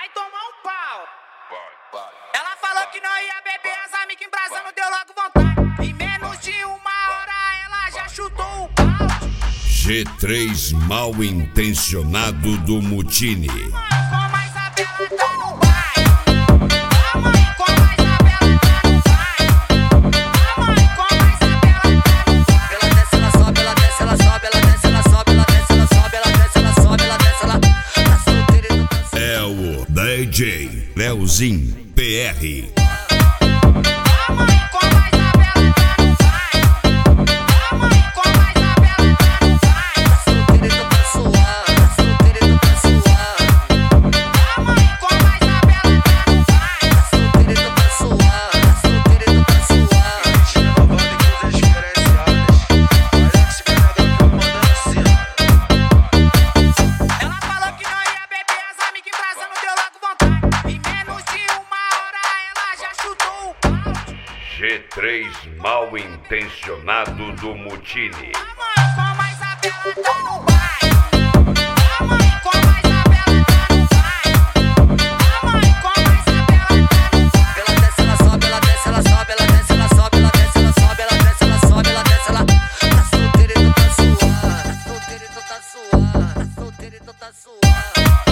vai tomar um pau. Ela falou que não ia beber, as amigas embrasando, deu logo vontade. Em menos de uma hora ela já chutou o pau. G3 mal intencionado do Mutini. Com mais a Bela tá no baile. A mãe com mais a Bela tá no baile. A mãe com mais a Bela tá no baile. Ela desce, ela sobe, ela desce, ela sobe, ela desce, ela sobe, ela desce, ela sobe, ela desce, ela sobe, ela desce, ela tá solteira e não tá solteira. É o DJ Leozinho PR. A mãe com mais a Bela tá no baile. A mãe com mais a Bela tá no baile. Tá solteira e não tá suave, tá solteira e não tá suave. A mãe com mais a Bela tá no baile. Tá solteira e não tá suave, tá solteira e não tá suave. Ela falou que não ia beber, as amigas embrasando, deu logo vontade. Em menos de uma hora ela já chutou o pau. G3 mal intencionado do Mutini. A mãe com mais a Bela tá no baile. A mãe com mais a Bela tá no baile. A mãe com mais a Bela tá no baile. Ela desce, ela sobe, ela desce, ela sobe, ela desce, ela sobe, ela desce, ela sobe, ela desce, ela sobe, ela desce, ela tá solteira e não tá suave, tá solteira e não tá suave, tá solteira e não tá suave.